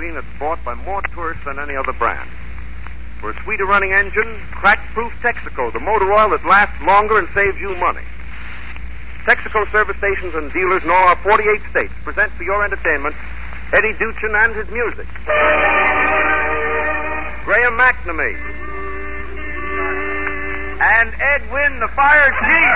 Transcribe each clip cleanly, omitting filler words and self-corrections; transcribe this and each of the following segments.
machine that's bought by more tourists than any other brand. For a sweeter running engine, crack-proof Texaco, the motor oil that lasts longer and saves you money. Texaco service stations and dealers in all our 48 states present for your entertainment Eddie Duchin and his music. Graham McNamee. And Edwin the Fire Chief.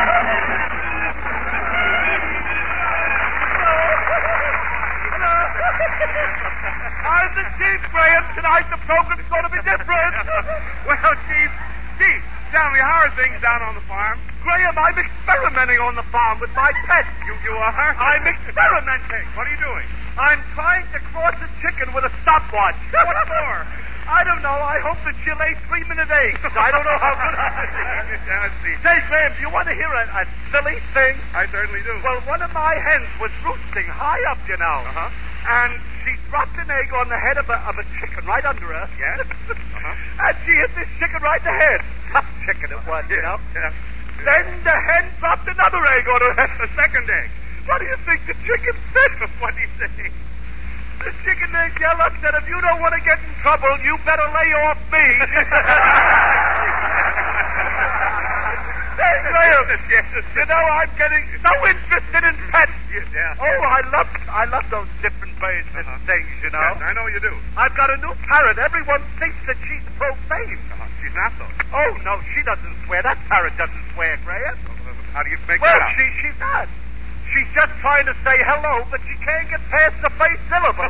I'm the Chief, Graham. Tonight the program's going to be different. Well, Chief, tell me, how are things down on the farm? Graham, I'm experimenting on the farm with my pet. You are? I'm experimenting. What are you doing? I'm trying to cross a chicken with a stopwatch. What for? I don't know. I hope that she'll lay 3-minute eggs. I don't know how good I see. Say, Graham, do you want to hear a silly thing? I certainly do. Well, one of my hens was roosting high up, you know. Uh-huh. And she dropped an egg on the head of a chicken right under her. Yes? Uh-huh. And she hit this chicken right in the head. Tough chicken it was, you know. Yeah. Then the hen dropped another egg on her head. A second egg. What do you think the chicken said? What do you say? The chicken named Yellow said, if you don't want to get in trouble, you better lay off me. Hey, Graham, Yes. you know, I'm getting so interested in pets. Yeah. Oh, I love those different birds and things, you know. Yes, I know you do. I've got a new parrot. Everyone thinks that she's profane. She's not, though. Oh, no, she doesn't swear. That parrot doesn't swear, Graham. How do you make Well, that out? she's not. She's just trying to say hello, but she can't get past the first syllable.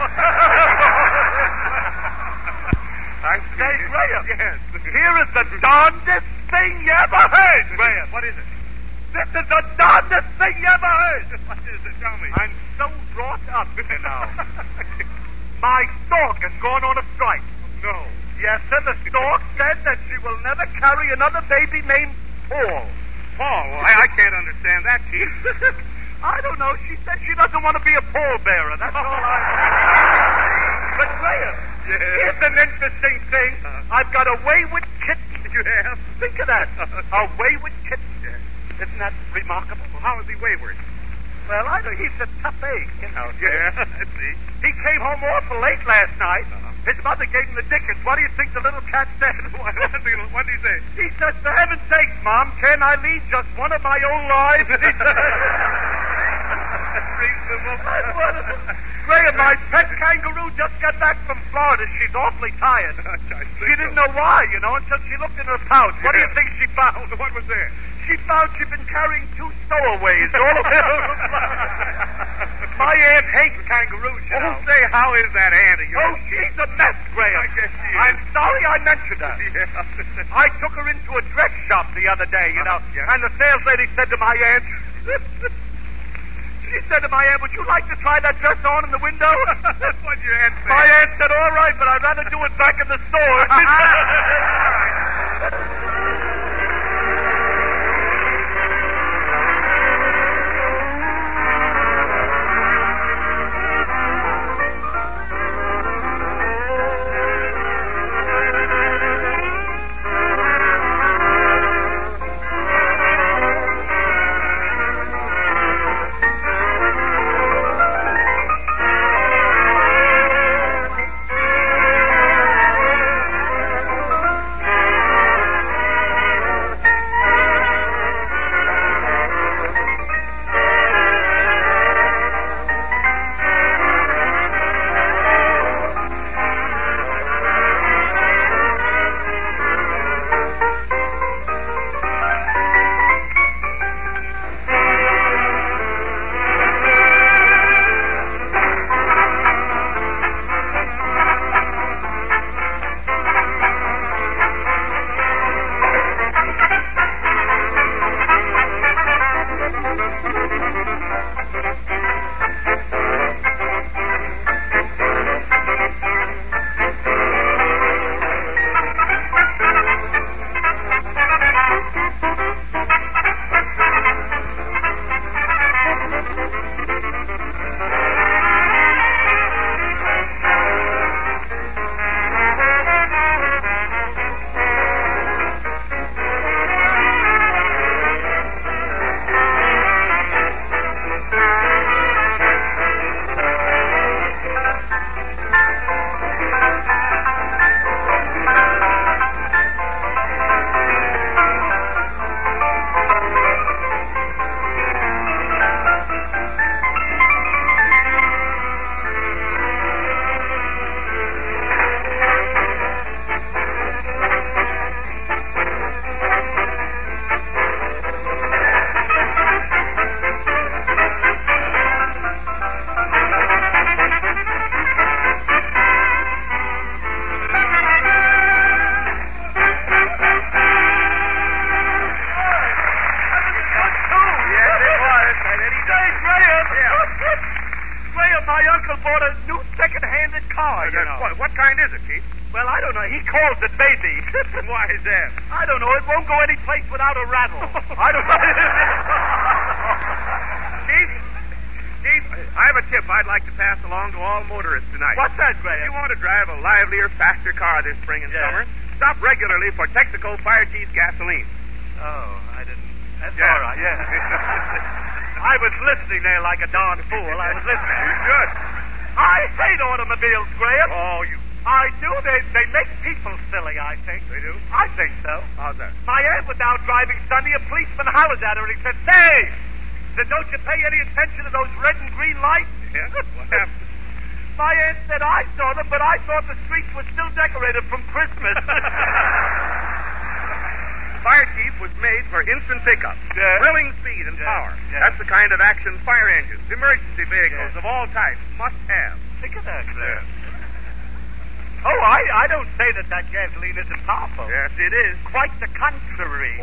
I see. Say, Graham. Yes. Here is the darndest thing you ever heard, Graham. What is it? This is the darndest thing you ever heard. What is it? Tell me. I'm so wrought up, you know. My stork has gone on a strike. No. Yes, sir, the stork said that she will never carry another baby named Paul. Paul, I can't understand that, Chief. I don't know. She said she doesn't want to be a pallbearer. That's all I But, Graham, here's an interesting thing. I've got a wayward kitten. You have? Think of that. A wayward kitten. Isn't that remarkable? Well, how is he wayward? Well, I know. He's a tough egg, you know. Yeah, I see. He came home awful late last night. His mother gave him the dickens. What do you think the little cat said? What did he say? He said, for heaven's sakes, Mom, can I lead just one of my own lives? He said. Reasonable. That's wonderful. Graham, my pet kangaroo just got back from Florida. She's awfully tired. She didn't know why, you know, until she looked in her pouch. What do you think she found? What was there? She found she'd been carrying 2 stowaways all over. My aunt hates kangaroos, you know. Say, how is that aunt of yours? Oh, she's a mess, Graham. I guess she is. I'm sorry I mentioned her. Yeah. I took her into a dress shop the other day, you know, yeah. and the sales lady said to my aunt, she said to my aunt, would you like to try that dress on in the window? What'd your aunt say? My aunt said, all right, but I'd rather do it back in the store. Well, I don't know. He calls it baby. Why is that? I don't know. It won't go any place without a rattle. I don't know. Chief, I have a tip I'd like to pass along to all motorists tonight. What's that, Graham? If you want to drive a livelier, faster car this spring and summer, stop regularly for Texaco Fire Chief gasoline. Oh, I didn't. That's all right, I was listening there like a darn fool. I was listening. You should. I hate automobiles, Graham. Oh, you... I do. They make people silly, I think. They do? I think so. How's that? My aunt was out driving Sunday. A policeman hollered at her and he said, "Say! Said, don't you pay any attention to those red and green lights?" Yeah? What happened? My aunt said, "I saw them, but I thought the streets were still decorated from Christmas." Fire Chief was made for instant pickup, thrilling speed and power. That's the kind of action fire engines, emergency vehicles of all types must have. Think of that, Claire. Oh, I don't say that gasoline isn't powerful. Yes, it is. Quite the contrary.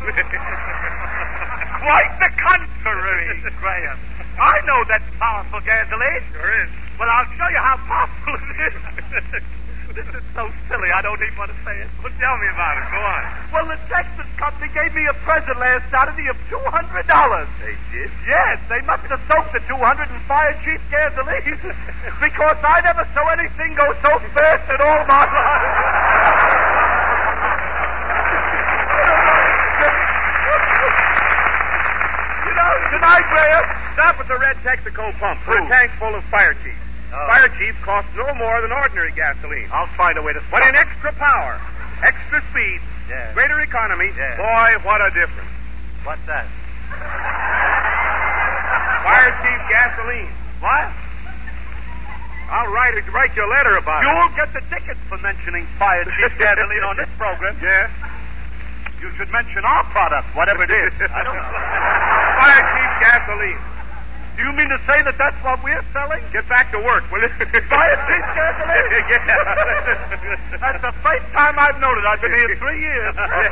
Quite the contrary, Graham. I know that's powerful gasoline. Sure is. Well, I'll show you how powerful it is. This is so silly, I don't even want to say it. Well, tell me about it. Go on. Well, the Texas company gave me a present last Saturday of $200. They did? Yes, they must have soaked the 200 in Fire Chief gasoline. Because I never saw anything go so fast in all my life. You know, tonight, Graham, Stop at the red Texaco pump for a tank full of Fire Chief. Fire Chief costs no more than ordinary gasoline. I'll find a way to stop But in it. extra power, extra speed, greater economy, boy, what a difference. What's that? Fire Chief gasoline. What? I'll write you a letter about it. You'll get the tickets for mentioning Fire Chief gasoline on this program. Yeah? You should mention our product, whatever it is. I don't know. Fire Chief gasoline. Do you mean to say that that's what we're selling? Get back to work, will you? Fire Chief gasoline? Yeah. That's the first time I've known it. I've been here 3 years.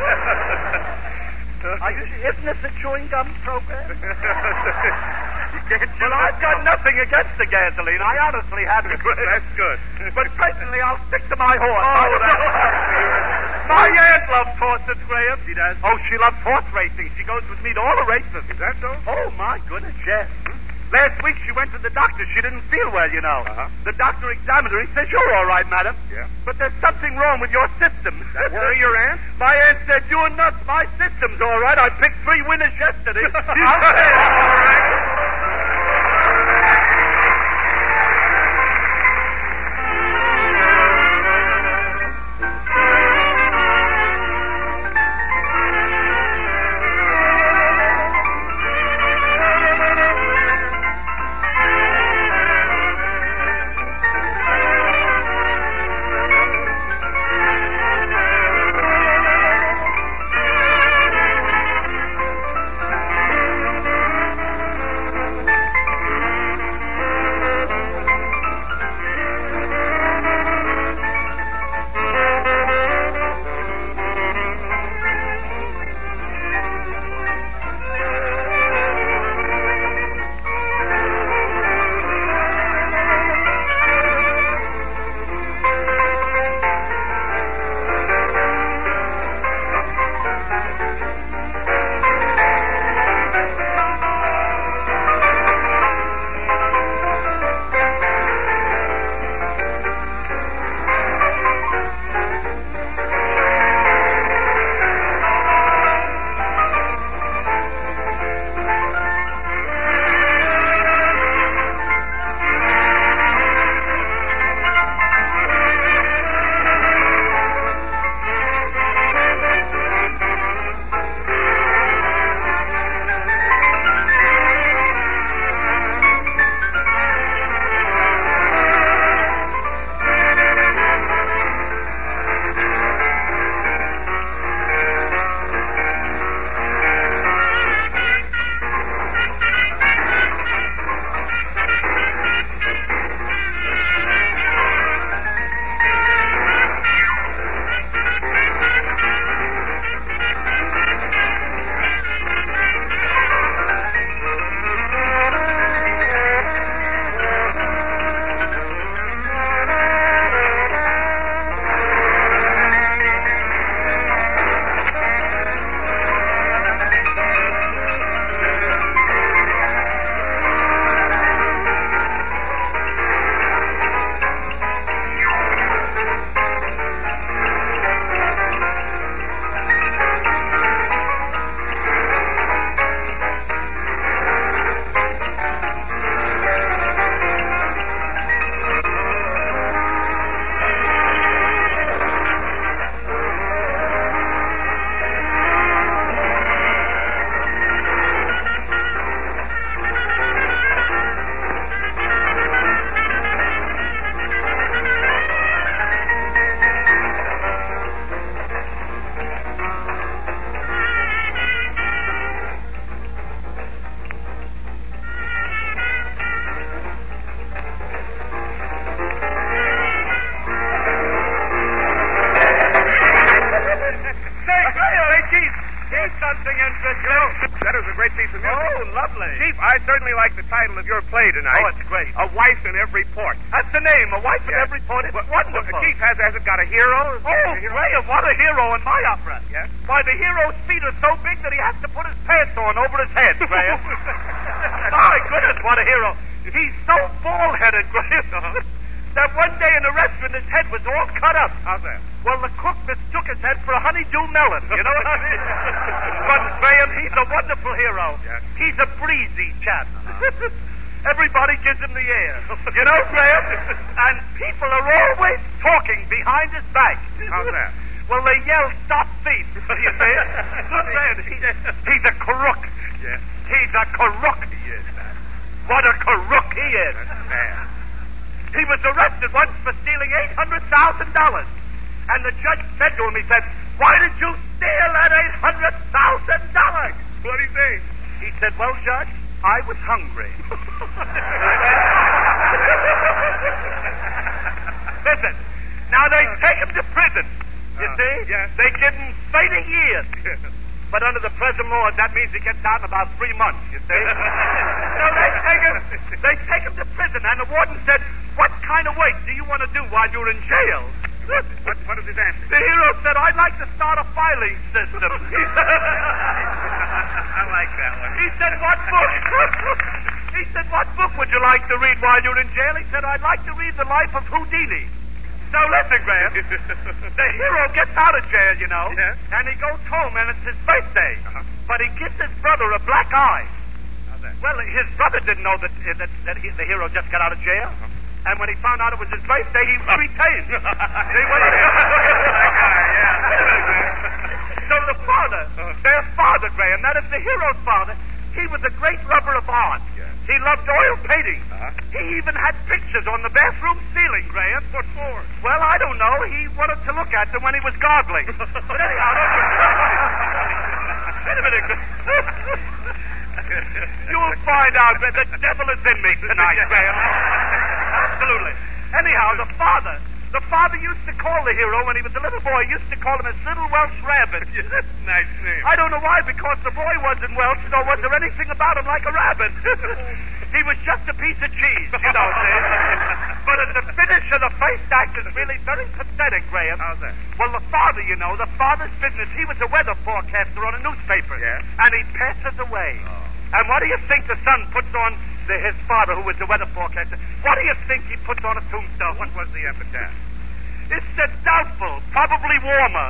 Isn't this a chewing gum program? Well, I've got nothing against the gasoline. I honestly haven't. That's good. But presently I'll stick to my horse. Oh, My aunt loves horses, Graham. She does? Oh, she loves horse racing. She goes with me to all the races. Is that so? Oh, my goodness, yes. Last week she went to the doctor. She didn't feel well, you know. The doctor examined her. He says, "You're all right, madam. Yeah. But there's something wrong with your system." That worry your aunt? My aunt said, "You're nuts. My system's all right. I picked 3 winners yesterday." I'll say all right. something interesting? That was a great piece of music. Oh, lovely. Chief, I certainly like the title of your play tonight. Oh, it's great. A Wife in Every Port. That's the name, A Wife in Yes. Every Port. It's wonderful. Chief, has it got a hero? Oh, Graham, what a hero in my opera. Yes? Why, the hero's feet are so big that he has to put his pants on over his head, Graham. My goodness, what a hero. He's so bald-headed, Graham, that one day in a restaurant his head was all cut up. How's that? Well, the cook mistook his head for a honeydew melon. You know what I mean? But, Graham, he's a wonderful hero. Yes. He's a breezy chap. Everybody gives him the air. You know, Graham? And people are always talking behind his back. How's that? Well, they yell, "Stop thief." You see? Graham, he's a crook. Yes. He's a crook. He is. What a crook he is. That's bad. He was arrested once for stealing $800,000. And the judge said to him, he said, "Why did you steal that $800,000? What'd he say? He said, "Well, Judge, I was hungry." Listen, now they take him to prison. You see? Yes. They give him 30 years. Yes. But under the present laws, that means he gets out in about 3 months, you see? So they take him to prison, and the warden said, "What kind of work do you want to do while you're in jail?" What is his answer? The hero said, "I'd like to start a filing system." I like that one. He said, "What book?" He said, "What book would you like to read while you're in jail?" He said, "I'd like to read The Life of Houdini." So listen, Graham. The hero gets out of jail, you know, Yes. and he goes home, and it's his birthday. Uh-huh. But he gives his brother a black eye. How's that? Well, the brother didn't know that the hero just got out of jail. And when he found out it was his birthday, he retained. See what he So the father, their father, Graham, that is the hero's father, he was a great lover of art. Yes. He loved oil paintings. Uh-huh. He even had pictures on the bathroom ceiling, Graham. What for? Well, I don't know. He wanted to look at them when he was gargling. But anyhow, wait a minute. You'll find out that the devil is in me tonight, Graham. Absolutely. Anyhow, the father used to call the hero when he was a little boy, used to call him his little Welsh rabbit. Nice name. I don't know why, because the boy wasn't Welsh, nor was there anything about him like a rabbit. He was just a piece of cheese, you know, see? But at the finish of the first act is really very pathetic, Graham. How's that? Well, the father, you know, the father's business, he was a weather forecaster on a newspaper. Yes. And he passes away. Oh. And what do you think the son puts on his father, who was the weather forecaster? What do you think he puts on a tombstone? What was the epitaph? It said doubtful, probably warmer.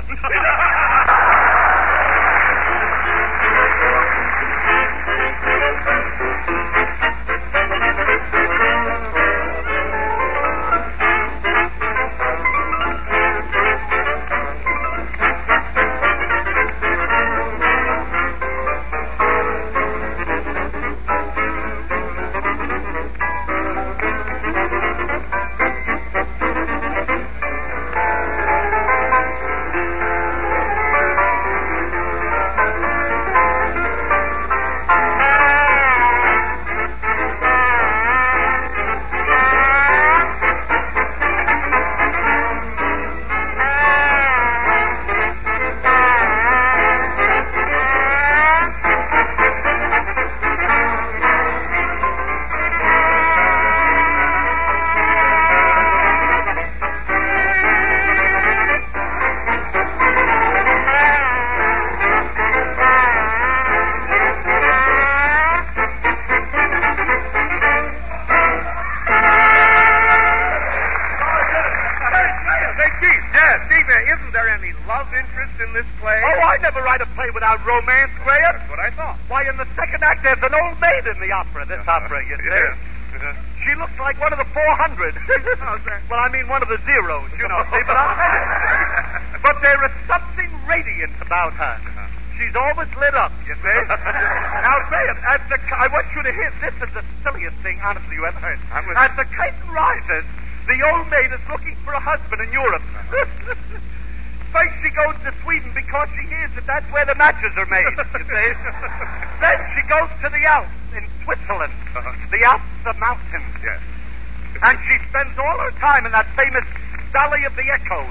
Without romance, Graham? That's what I thought. Why, in the second act, there's an old maid in the opera, this opera, you see. Yes. She looks like one of the 400. How's that? Well, I mean one of the zeros, you know, see, but I'll tell you. But there is something radiant about her. She's always lit up, you see. Now, Graham, I want you to hear, this is the silliest thing, honestly, you ever heard. As the curtain rises, the old maid is looking for a husband in Europe. First she goes to Sweden because she hears that that's where the matches are made, you see. Then she goes to the Alps in Switzerland. The Alps are mountains. Yes. And she spends all her time in that famous Valley of the Echoes.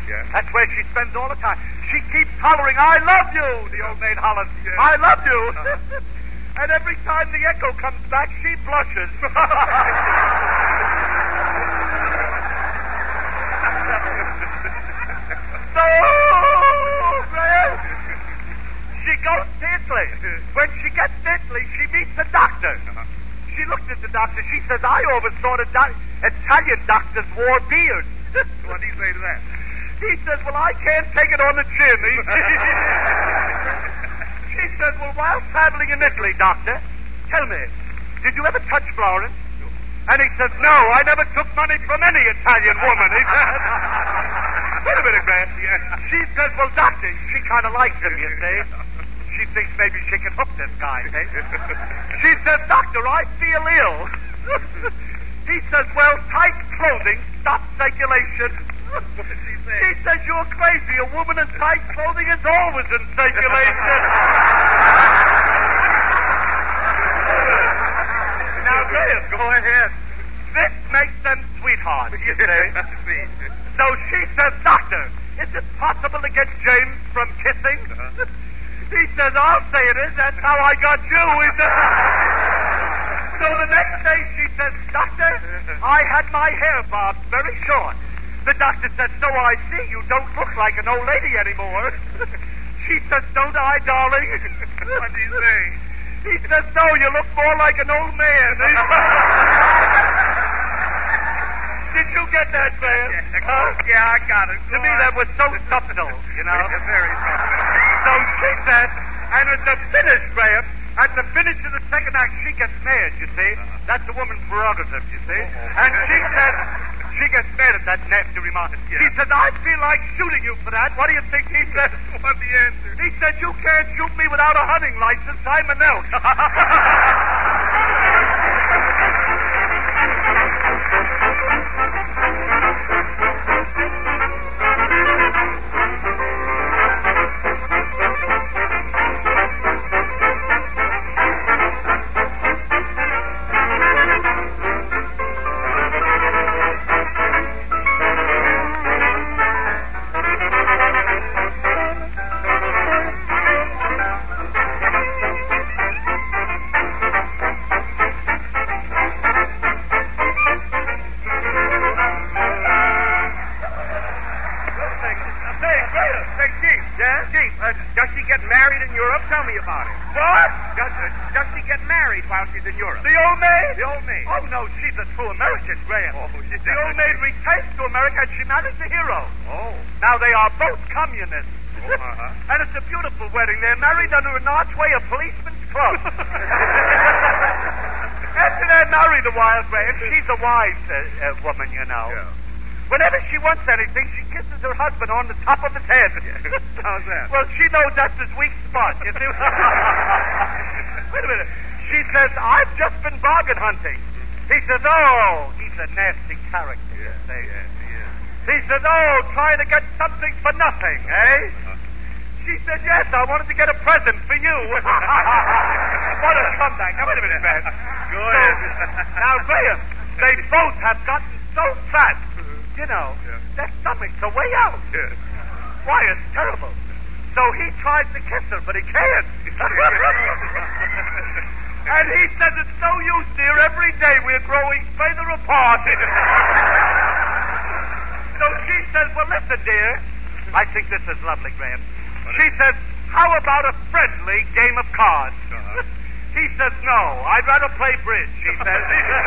Yeah. That's where she spends all the time. She keeps hollering, I love you, the old maid hollers. Yeah. I love you. And every time the echo comes back, she blushes. So, Graham, she goes to Italy. When she gets to Italy, she meets a doctor. She looks at the doctor. She says, I always thought Italian doctors wore beards. What do you say to that? He says, well, I can't take it on the chin. She says, well, while traveling in Italy, doctor, tell me, did you ever touch Florence? And he says, no, I never took money from any Italian woman. He says, wait a minute, Grant. She says, well, doctor, she kind of likes him, you see. She thinks maybe she can hook this guy, see? She says, doctor, I feel ill. He says, well, tight clothing stops circulation. What did she say? He says, you're crazy. A woman in tight clothing is always in circulation. Now, Graham, Go ahead. this makes them sweethearts, you see. So she says, doctor, is it possible to get James from kissing? He says, I'll say it is. That's how I got you. He says, so the next day she says, doctor, I had my hair bobbed very short. The doctor said, so I see you don't look like an old lady anymore. She says, don't I, darling? What do you say? He says, no, you look more like an old man. Did you get that, man? Yeah, I got it. To me, that was so subtle, you know. Very subtle. So she said, and at the finish, Graham, at the finish of the second act, she gets mad, you see. That's a woman's prerogative, you see. And she said, she gets mad at that nasty remark. Yeah. He said, I feel like shooting you for that. What do you think he said? What's the answer? He said, you can't shoot me without a hunting license. I'm an elk. Does she get married in Europe? Tell me about it. What? Does she get married while she's in Europe? The old maid? The old maid. Oh, no, she's a true American, Graham. Oh, she's the old maid returns to America and she marries the hero. Oh. Now, they are both communists. Oh, uh-huh. And it's a beautiful wedding. They're married under an archway of policemen's clubs. After they're married a while, Graham, she's a wise woman, you know. Yeah. Whenever she wants anything, she kisses her husband on the top of his head. How's that? Well, she knows that's his weak spot, you see. Wait a minute. She says, I've just been bargain hunting. He says, oh, he's a nasty character, you see. He says, oh, trying to get something for nothing, eh? She said, yes, I wanted to get a present for you. What a comeback. Now, wait a minute, man. Go ahead. Now, Graham, they both have gotten so fat, you know, their stomachs are way out. Yeah. Why, it's terrible. So he tries to kiss her, but he can't. And he says it's no use, dear. Every day we're growing further apart. So she says, well, listen, dear. I think this is lovely, Graham. She says, how about a friendly game of cards? He says, no, I'd rather play bridge, she says.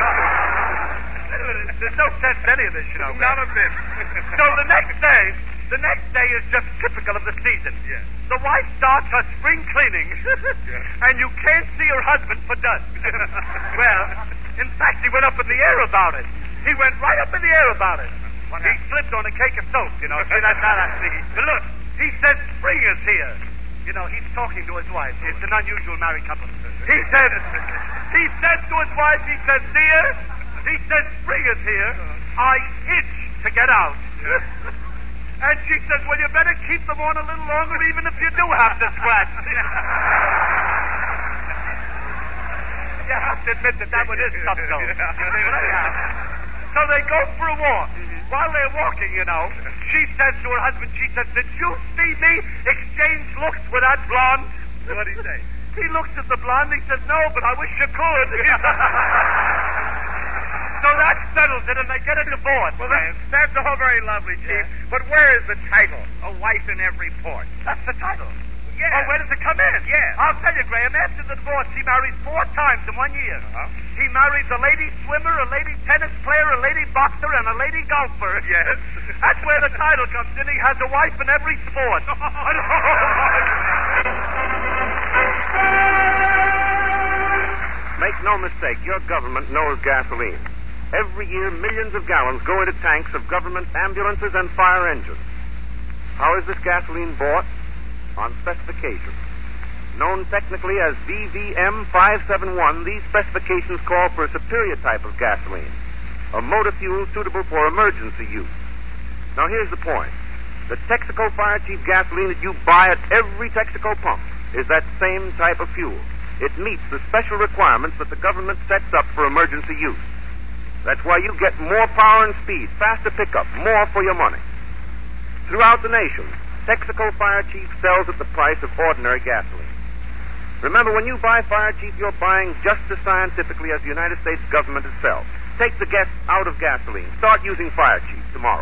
There's no sense in any of this, you know. Not a bit. So the next day is just typical of the season. Yeah. The wife starts her spring cleaning, and you can't see her husband for dust. Well, in fact, he went up in the air about it. He went right up in the air about it. He slipped on a cake of soap, you know. See, that's how I see. But look, he says spring is here. You know, he's talking to his wife. It's an unusual married couple. He says to his wife, he says, dear, he says, spring is here. I itch to get out. And she says, well, you better keep them on a little longer, even if you do have to scratch. You have to admit that one is tough, though. So they go for a walk. While they're walking, she says to her husband, she says, did you see me exchange looks with that blonde? What'd he say? He looks at the blonde, he says, no, but I wish you could. So that settles it, and they get a divorce. Well, that's all very lovely, Chief. Yeah. But where is the title? A wife in every port. That's the title. Yeah. Oh, where does it come in? Yeah. I'll tell you, Graham, after the divorce, he married 4 times in 1 year. He married a lady swimmer, a lady tennis player, a lady boxer, and a lady golfer. Yes. That's where the title comes in. He has a wife in every sport. Make no mistake, your government knows gasoline. Every year, millions of gallons go into tanks of government ambulances and fire engines. How is this gasoline bought? On specifications. Known technically as VVM 571, these specifications call for a superior type of gasoline, a motor fuel suitable for emergency use. Now, here's the point. The Texaco Fire Chief gasoline that you buy at every Texaco pump is that same type of fuel. It meets the special requirements that the government sets up for emergency use. That's why you get more power and speed, faster pickup, more for your money. Throughout the nation, Texaco Fire Chief sells at the price of ordinary gasoline. Remember, when you buy Fire Chief, you're buying just as scientifically as the United States government itself. Take the guess out of gasoline. Start using Fire Chief tomorrow.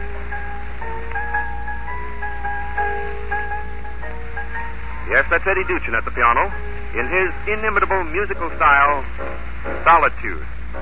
Yes, that's Eddie Duchin at the piano in his inimitable musical style, Solitude.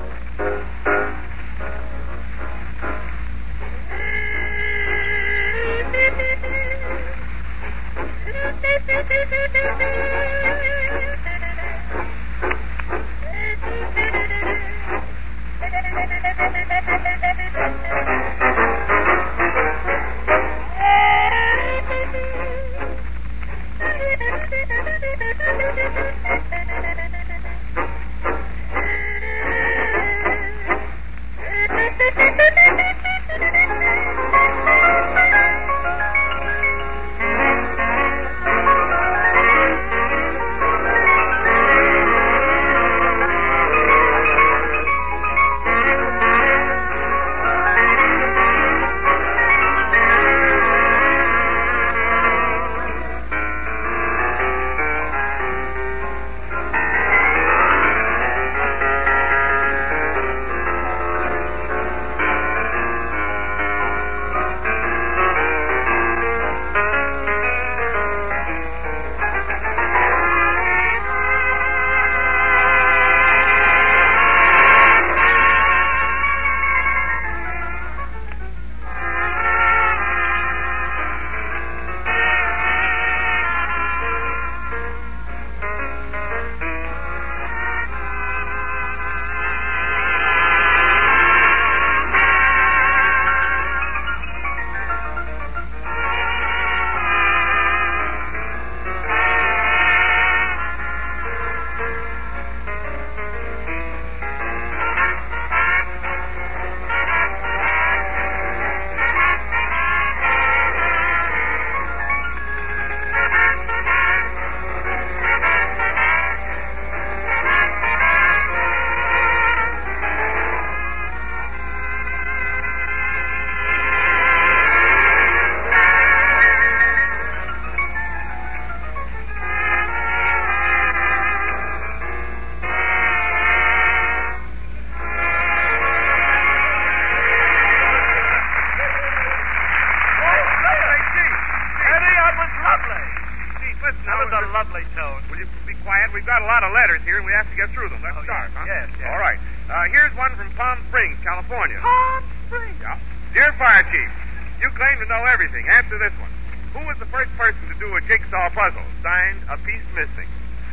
We've got a lot of letters here, and we have to get through them. Let's start, huh? Yes. All right. Here's one from Palm Springs, California. Palm Springs? Yeah. Dear Fire Chief, you claim to know everything. Answer this one. Who was the first person to do a jigsaw puzzle? Signed, A Piece Missing.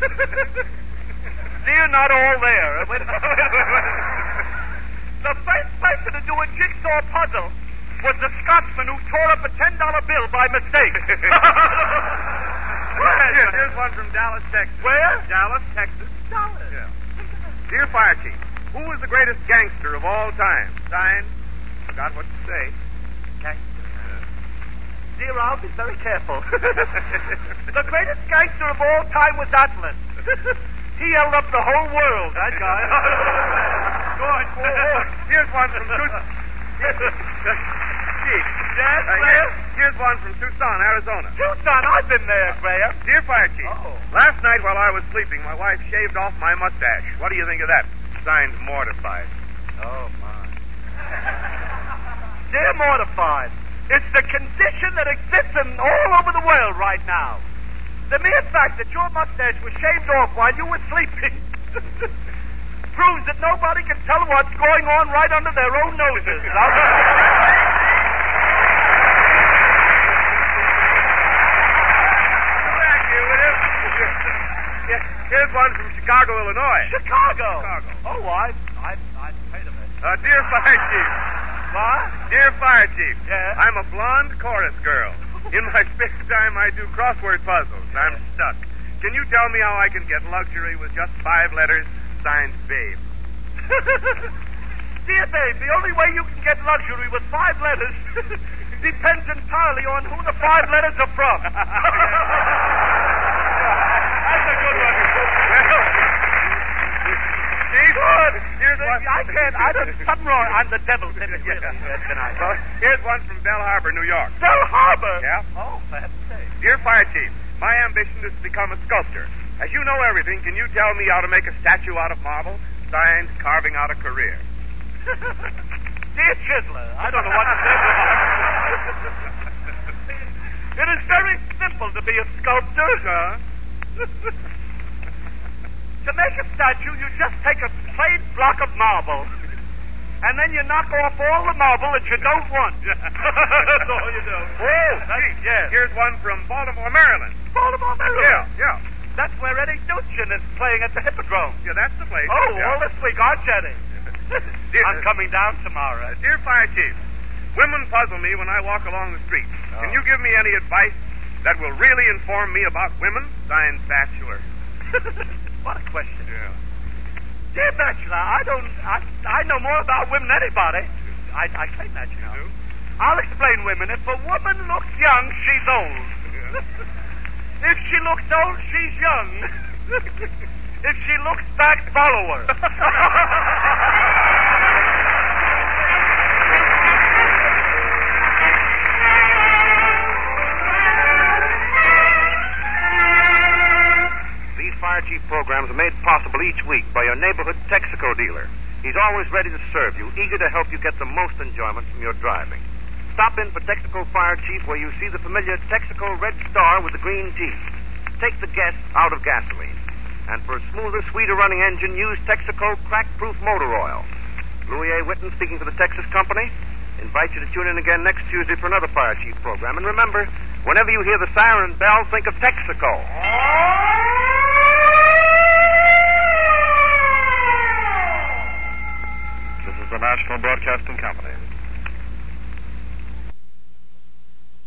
They're not all there. The first person to do a jigsaw puzzle was the Scotsman who tore up a $10 bill by mistake. Here's one from Dallas, Texas. Where? Dallas, Texas. Dallas. Yeah. Dear Fire Chief, who was the greatest gangster of all time? Signed, forgot what to say. Gangster. Dear, I'll be very careful. The greatest gangster of all time was Atlas. He held up the whole world, that guy. Good. Here's one from Tucson. Chief. Yes, Graham? Here's one from Tucson, Arizona. Tucson, I've been there, Graham. Dear Fire Chief, Oh. last night while I was sleeping, my wife shaved off my mustache. What do you think of that? Signed, Mortified. Oh, my. Dear Mortified, it's the condition that exists all over the world right now. The mere fact that your mustache was shaved off while you were sleeping proves that nobody can tell what's going on right under their own noses. Thank you, William. Here's one from Chicago, Illinois. Chicago. Oh, I've heard of it. Dear Fire Chief. What? Dear Fire Chief. Yes? I'm a blonde chorus girl. In my spare time, I do crossword puzzles. I'm stuck. Can you tell me how I can get luxury with just 5 letters? Signed, Babe. Dear Babe, the only way you can get luxury with 5 letters depends entirely on who the 5 letters are from. That's a good one. Chief, here's one. Something wrong. I'm the devil sitting here tonight. Well, here's one from Bell Harbor, New York. Bell Harbor? Yeah? Oh, for heaven's sake. Dear Fire Chief, my ambition is to become a sculptor. As you know everything, can you tell me how to make a statue out of marble? Signed, Carving Out a Career. Dear Chisler, I don't know what to say. It is very simple to be a sculptor. To make a statue, you just take a plain block of marble, and then you knock off all the marble that you don't want. That's all you do. Oh, yes. Here's one from Baltimore, Maryland. Baltimore, Maryland? Yeah. That's where Eddie Duchin is playing at the Hippodrome. Yeah, that's the place. Oh, yeah. all this week, aren't you, Eddie? I'm coming down tomorrow. Dear Fire Chief, women puzzle me when I walk along the street. Oh. Can you give me any advice that will really inform me about women? Signed, Bachelor. What a question. Yeah. Dear Bachelor, I know more about women than anybody. I claim that, you know. do? I'll explain women. If a woman looks young, she's old. Yeah. If she looks old, she's young. If she looks back, follow her. These Fire Chief programs are made possible each week by your neighborhood Texaco dealer. He's always ready to serve you, eager to help you get the most enjoyment from your driving. Stop in for Texaco Fire Chief where you see the familiar Texaco Red Star with the green teeth. Take the gas out of gasoline. And for a smoother, sweeter running engine, use Texaco Crack-Proof Motor Oil. Louis A. Whitten, speaking for the Texas Company, invite you to tune in again next Tuesday for another Fire Chief program. And remember, whenever you hear the siren bell, think of Texaco. This is the National Broadcasting Company.